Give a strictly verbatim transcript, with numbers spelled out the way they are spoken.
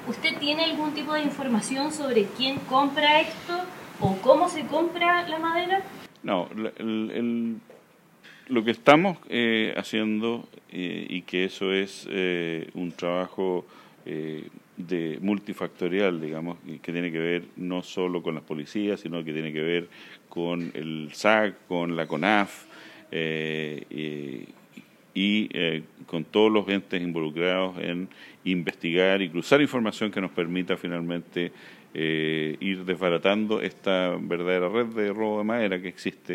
¿Usted tiene algún tipo de información sobre quién compra esto o cómo se compra la madera? No, el, el, lo que estamos eh, haciendo eh, y que eso es eh, un trabajo eh, de multifactorial, digamos, que tiene que ver no solo con las policías, sino que tiene que ver con el S A C, con la CONAF eh, y, y eh, con todos los entes involucrados en investigar y cruzar información que nos permita finalmente eh, ir desbaratando esta verdadera red de robo de madera que existe